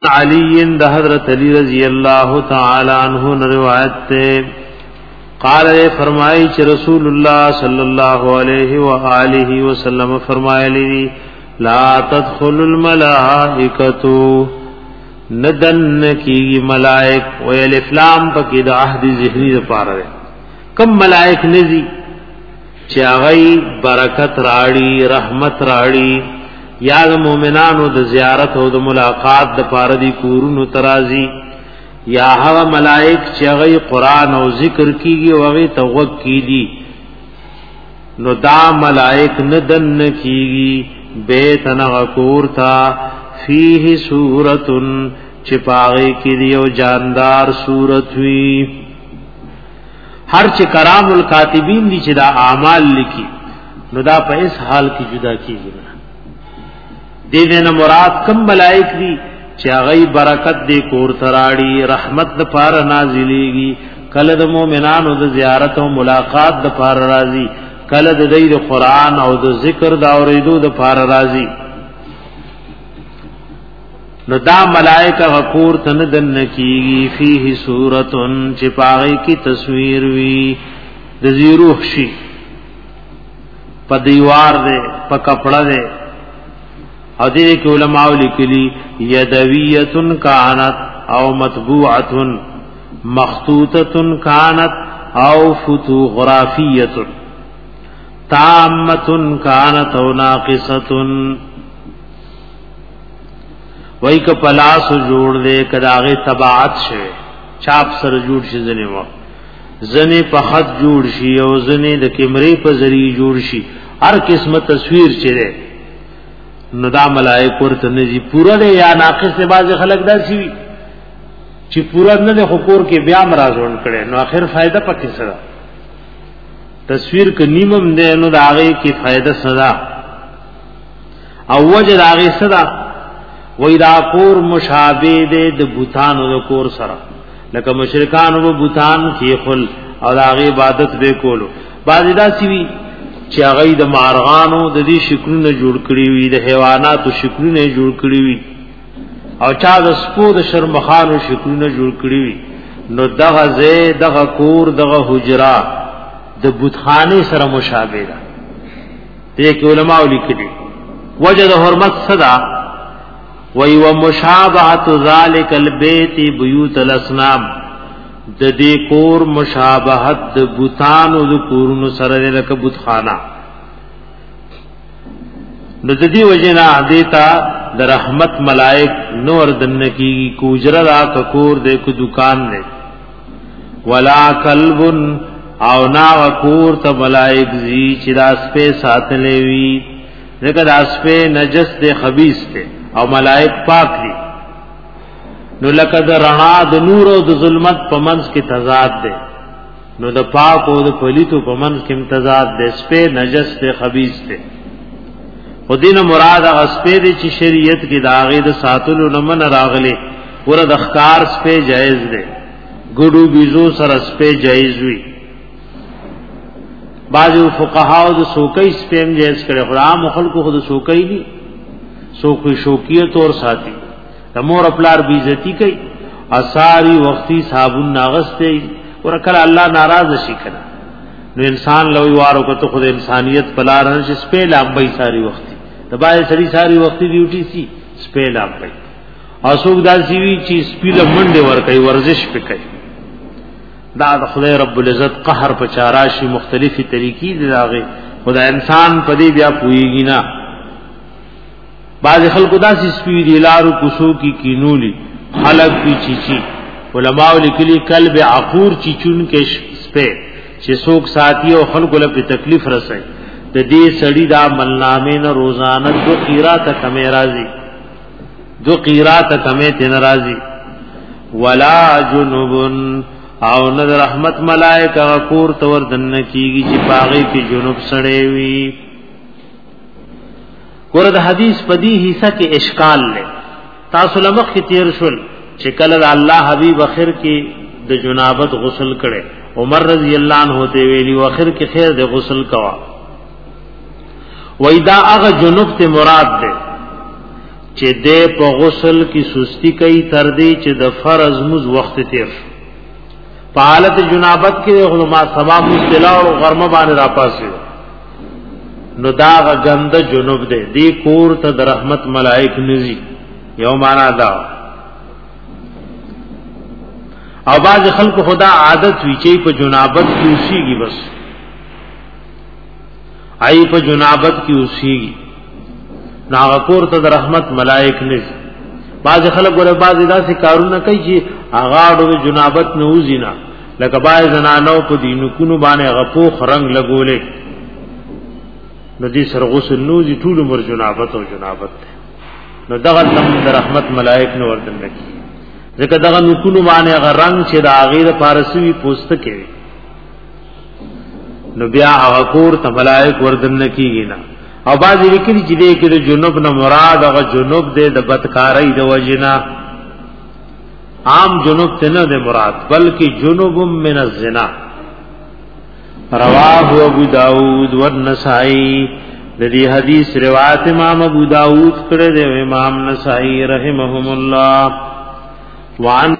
علی د حضرت علی رضی اللہ تعالی عنہ روایت تے قال فرمائی چې رسول اللہ صلی اللہ علیہ وآلہ وسلم فرمایا لی لا تدخل الملائکۃ ندن کی ملائک و الافلام پکې د عهد ذهنی لپاره کم ملائک نزی چې هغه برکت راړي رحمت راړي یا د مومنانو د زیارت او د ملاقات د پاره دی کورونو ترازی یا هغه ملائک چې هغه قران او ذکر کیږي او هغه توغ کیږي نو دا ملائک ندن کیږي بیت نغکور تا فیه سورتن چپاغی کی دیو جاندار سورت وی ہر چه کرام الکاتبین دی چه دا اعمال لکی نو دا پا اس حال کی جدا کی گنا دیدن مراد کم ملائک دی چه اغی برکت دی کور تراڑی رحمت دا پار نازلیگی کل دا مومنان دا زیارت و ملاقات دا پار رازی کل دا دی دا قرآن او دا ذکر دا اوریدو دا پار رازی نو دا ملائکہ غکور تندن نکیگی فیہ سورتن چپاغی کی تصویر وی دزی روح شی پا دیوار دے پا کپڑا دے او دے کہ علماء لکلی یدویتن کانت او مطبوعتن مخطوطتن کانت او فوتوغرافیتن تامتن کانت او ناقصتن وای ک پلاس جوړ دے کداغه تبعات شوه چاپ سره جوړ شي زنه و زنه په خط جوړ شي او زنه د کیمرې په ذریعہ جوړ شي هر قسمه تصویر چره نو دا ملائک ورته نزي پورا دی یا ناقص دی باز خلق دا سی چې پورا نه د حقوق کې بیا مرازون کړي نو اخر فائدہ پکې سره تصویر ک نیمم دی نو دا هغه کې فائدہ صدا او وجه دا هغه صدا وی دا کور مشابه دے د بوتانو د کور سره لکه مشرکان و بوتان کې خل او دا غي عبادت به کولو بعضی دا سوي چې هغه د مارغانو د دې شکلونه جوړ کړی وي د حیواناتو شکلونه جوړ کړی وي او چا د سپو د شرمخانو شکلونه جوړ کړی وي نو دغه زه دغه کور دغه حجرا د بوتخانه سره مشابه ده دې کې علماء لیکلي وجد حرمت صدا وی و مشابهت ذالک البیت بیوت الاسنام د دې کور مشابهت د بوتانو د کورونو سره لکه بوتخانه نو د دې وجنا دیتا د رحمت ملائک نور دن کی کوجرا را کور د کو دکان نه ولا کلب او نا کور ته ملائک زی چې داس په ساتلې وی دغه داس په نجس د خبيث ته او ملائک پاک دي نو لکه د رڼا د نور او د ظلمت په منځ کې تضاد ده نو د پاک او د پلیتو په منځ کې امتزاج ده سپه نجس ده خبيث ده خدینه مراد اسپه دي چې شریعت کې داغه د ساتلو نمن راغلي ور د ښکار سپه جایز ده ګډو بيزو سره سپه جایز وي بعضو فقهاو د سوکې سپم جایز کړي خرام خلکو خود سوکې دي سوکې شوکیت اور ساتي تمور خپلار بیزتی کوي اساری وختي صابون ناغسته ورکل الله ناراض شي کنه نو انسان لوی وارو کته خود انسانیت پلار هر شي سپه لامبي ساری وختي تبای سړي ساری وختي ډیوټي سي سپه لامبي اسوک داسي وی چې سپیله منډه ور کوي ورزش پکې دا د خدای رب العزت قهر په چاراشي مختلفي طریقې دي داغه خدای انسان پدی بیا پويږي نه بعض خلق داسې سپی دی لارو کوسو کی کینولی خلق کی چیچی علماء لکلی کلب عقور چیچون کې سپه چې څوک ساتي او خلق له تکلیف رسي د دې سړی دا ملنامه نه روزانه 2 قیرات کمه راځي 2 قیرات کمه تن راځي ولا جنوب او نظر رحمت ملائکه عقور تور دن کیږي چې باغی کې جنوب سړی وي ورته حدیث پدی حصہ کې اشکال لے تاسو لمخ کې تیر شول چې کله الله حبیب اخر کې د جنابت غسل کړي عمر رضی الله عنه ته ویلی اخر کې خیر د غسل کوا وېدا هغه جنوب ته مراد ده چې دې په غسل کې سستی کوي تر دې چې د فرض مز وخت تیر په حالت جنابت کې علماء سبا مستلا او غرمه باندې را پاسي نو دا غند جنوب دې دې کور ته د رحمت ملائک نزي یو معنا دا او باز خلق خدا عادت وی چې په جنابت کې اوسيږي بس آی په جنابت کې اوسيږي ناغکور ته د رحمت ملائک نزي باز خلق ګره باز داسې کارونه کوي چې اغاړو جنابت نه وزینا لکه باز زنانو په دینو کونو باندې غپوخ رنگ لګولې نو دې سر غسل نوزي ټول عمر جنابت او جنابت نو دغه تم د رحمت ملائک نو وردن لکی ځکه دغه نکونو باندې غ رنگ چې د اغیر فارسوي پوسټ کوي نو بیا هغه کور ته ملائک وردن کیږي نه او باز لیکلي چې دې کې د جنوب نه مراد هغه جنوب دې د بدکارۍ د وجنا عام جنوب ته نه د مراد بلکې جنوب من الزنا رواه ابو داود والنسائی د دې حدیث روایت امام ابو داود کړه د امام نسائی رحمهم الله وعن